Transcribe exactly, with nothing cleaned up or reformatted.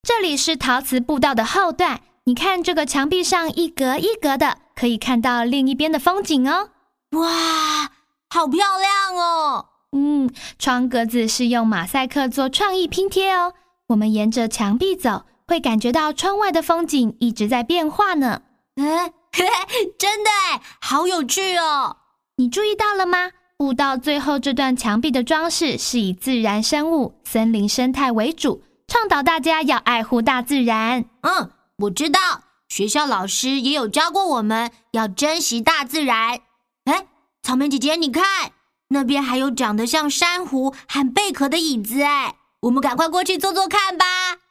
这里是陶瓷步道的后段，你看这个墙壁上一格一格的，可以看到另一边的风景哦。 哇，好漂亮哦！ 嗯，窗格子是用马赛克做创意拼贴哦。我们沿着墙壁走，会感觉到窗外的风景一直在变化呢。 哎，真的哎，好有趣哦！ 你注意到了吗？步道最后这段墙壁的装饰是以自然生物、森林生态为主，倡导大家要爱护大自然。 嗯，我知道，学校老师也有教过我们要珍惜大自然。哎，草莓姐姐，你看，那边还有长得像珊瑚和贝壳的椅子，哎，我们赶快过去坐坐看吧。